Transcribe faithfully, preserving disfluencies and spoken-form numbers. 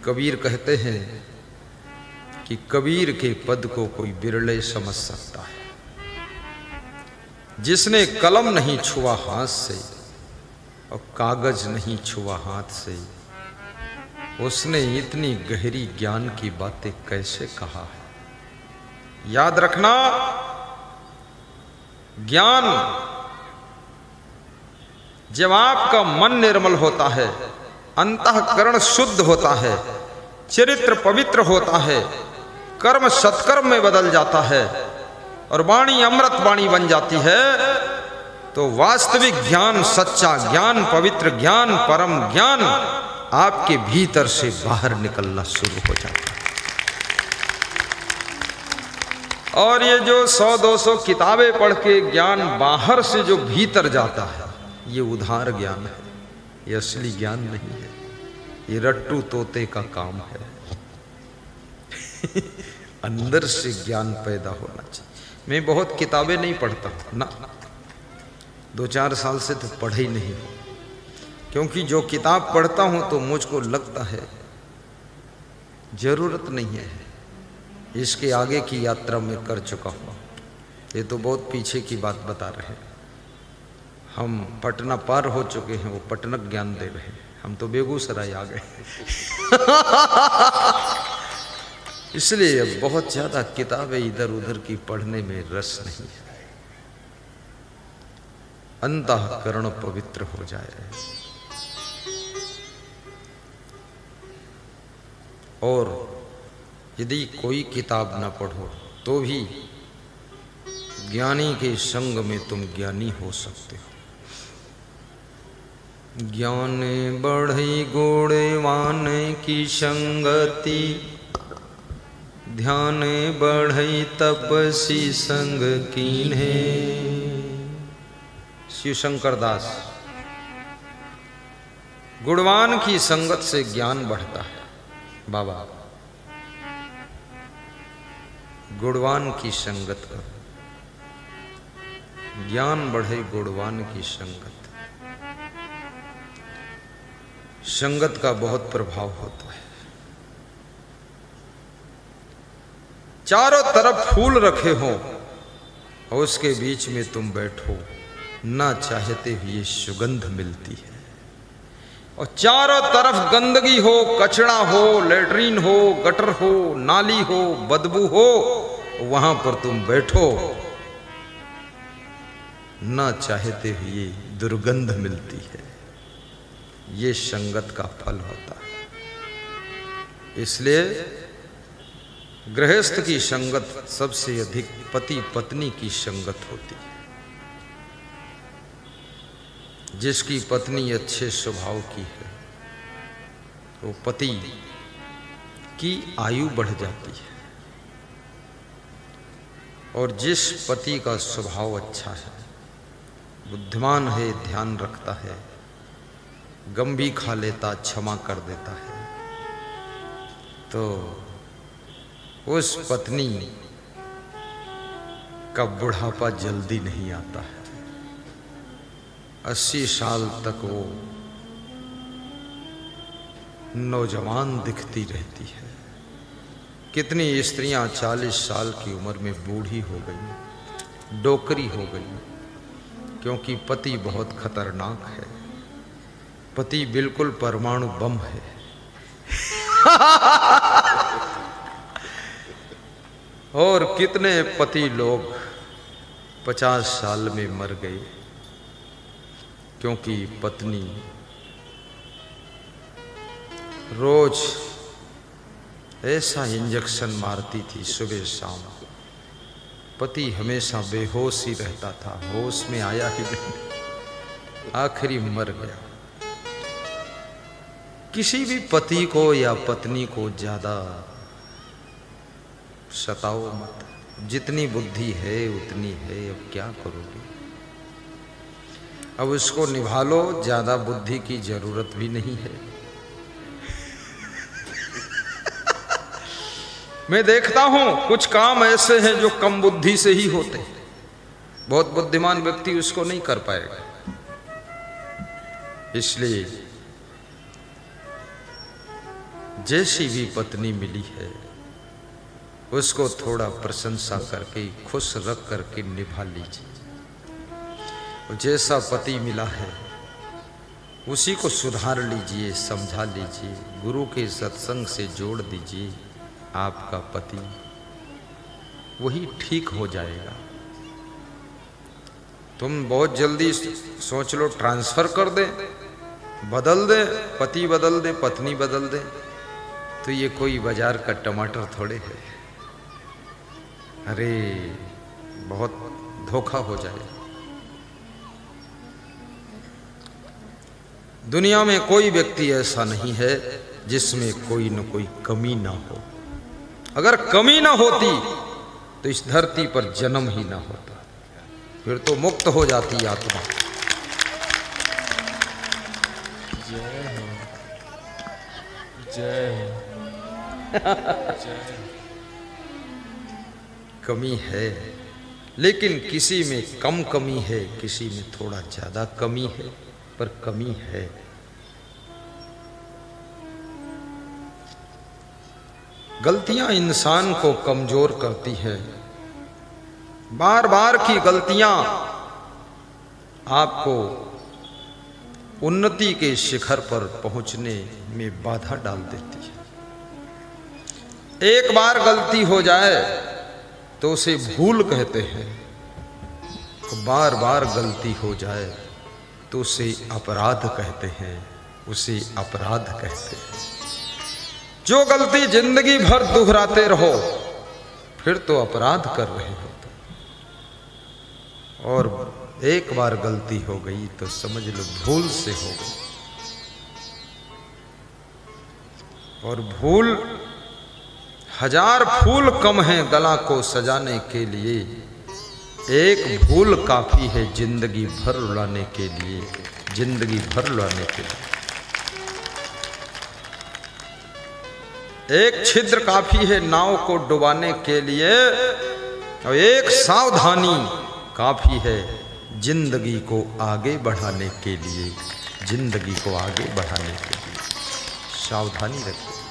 कबीर कहते हैं कि कबीर के पद को कोई बिरले समझ सकता है। जिसने कलम नहीं छुआ हाथ से और कागज नहीं छुआ हाथ से, उसने इतनी गहरी ज्ञान की बातें कैसे कहा है। याद रखना, ज्ञान जब आपका मन निर्मल होता है, अंतःकरण शुद्ध होता है, चरित्र पवित्र होता है, कर्म सत्कर्म में बदल जाता है और वाणी अमृत वाणी बन जाती है, तो वास्तविक ज्ञान, सच्चा ज्ञान, पवित्र ज्ञान, परम ज्ञान आपके भीतर से बाहर निकलना शुरू हो जाता है। और ये जो सौ दो सौ किताबें पढ़ के ज्ञान बाहर से जो भीतर जाता है, ये उधार ज्ञान है, ये असली ज्ञान नहीं है, ये रट्टू तोते का काम है। अंदर से ज्ञान पैदा होना चाहिए। मैं बहुत किताबें नहीं पढ़ता ना, दो चार साल से तो पढ़े ही नहीं, क्योंकि जो किताब पढ़ता हूं तो मुझको लगता है जरूरत नहीं है, इसके आगे की यात्रा मैं कर चुका हूं। ये तो बहुत पीछे की बात बता रहे हैं। हम पटना पार हो चुके हैं, वो पटनक ज्ञान दे रहे हैं, हम तो बेगूसराय आ गए। इसलिए अब बहुत ज्यादा किताबें इधर उधर की पढ़ने में रस नहीं है। अंतःकरण पवित्र हो जाए और यदि कोई किताब ना पढ़ो तो भी ज्ञानी के संग में तुम ज्ञानी हो सकते हो। ज्ञान बढ़ई गुणवान की संगति, ध्यान बढ़ई तपसी संग कीन्हे। शिव शंकर दास। गुणवान की संगत से ज्ञान बढ़ता है बाबा, गुणवान की संगत का ज्ञान बढ़े, गुणवान की संगत। संगत का बहुत प्रभाव होता है। चारों तरफ फूल रखे हो और उसके बीच में तुम बैठो, ना चाहते हुए सुगंध मिलती है। और चारों तरफ गंदगी हो, कचरा हो, लेटरीन हो, गटर हो, नाली हो, बदबू हो, वहां पर तुम बैठो, ना चाहते हुए दुर्गंध मिलती है। ये संगत का फल होता है। इसलिए गृहस्थ की संगत सबसे अधिक पति पत्नी की संगत होती है। जिसकी पत्नी अच्छे स्वभाव की है तो पति की आयु बढ़ जाती है, और जिस पति का स्वभाव अच्छा है, बुद्धिमान है, ध्यान रखता है, गम भी खा लेता, क्षमा कर देता है, तो उस पत्नी का बुढ़ापा जल्दी नहीं आता है। अस्सी साल तक वो नौजवान दिखती रहती है। कितनी स्त्रियां चालीस साल की उम्र में बूढ़ी हो गई, डोकरी हो गई, क्योंकि पति बहुत खतरनाक है। पति बिल्कुल परमाणु बम है। और कितने पति लोग पचास साल में मर गए क्योंकि पत्नी रोज ऐसा इंजेक्शन मारती थी सुबह शाम, पति हमेशा बेहोश ही रहता था, होश में आया ही नहीं, आखिरी मर गया। किसी भी पति को या पत्नी को ज्यादा सताओ मत, जितनी बुद्धि है उतनी है, अब क्या करोगे, अब उसको निभा लो, ज्यादा बुद्धि की जरूरत भी नहीं है। मैं देखता हूं कुछ काम ऐसे हैं जो कम बुद्धि से ही होते हैं, बहुत बुद्धिमान व्यक्ति उसको नहीं कर पाएगा। इसलिए जैसी भी पत्नी मिली है उसको थोड़ा प्रशंसा करके खुश रख करके निभा लीजिए। जैसा पति मिला है उसी को सुधार लीजिए, समझा लीजिए, गुरु के सत्संग से जोड़ दीजिए। आपका पति वही ठीक हो जाएगा। तुम बहुत जल्दी सोच लो ट्रांसफर कर दे, बदल दे, पति बदल दे, पत्नी बदल दे, तो ये कोई बाजार का टमाटर थोड़े है। अरे बहुत धोखा हो जाएगा। दुनिया में कोई व्यक्ति ऐसा नहीं है जिसमें कोई न कोई कमी ना हो। अगर कमी ना होती तो इस धरती पर जन्म ही ना होता, फिर तो मुक्त हो जाती आत्मा। जय हो, जय हो। कमी है, लेकिन किसी में कम कमी है, किसी में थोड़ा ज्यादा कमी है, पर कमी है। गलतियां इंसान को कमजोर करती है। बार बार की गलतियां आपको उन्नति के शिखर पर पहुंचने में बाधा डाल देती है। एक बार गलती हो जाए तो उसे भूल कहते हैं, बार बार गलती हो जाए तो उसे अपराध कहते हैं, उसे अपराध कहते हैं। जो गलती जिंदगी भर दोहराते रहो फिर तो अपराध कर रहे हो। और एक बार गलती हो गई तो समझ लो भूल से हो गई। और भूल हजार फूल कम है गला को सजाने के लिए, एक भूल काफी है जिंदगी भर रुलाने के लिए, जिंदगी भर रुलाने के लिए। एक छिद्र काफी है नाव को डुबाने के लिए, और एक सावधानी काफी है जिंदगी को आगे बढ़ाने के लिए, जिंदगी को आगे बढ़ाने के लिए। सावधानी रखिए।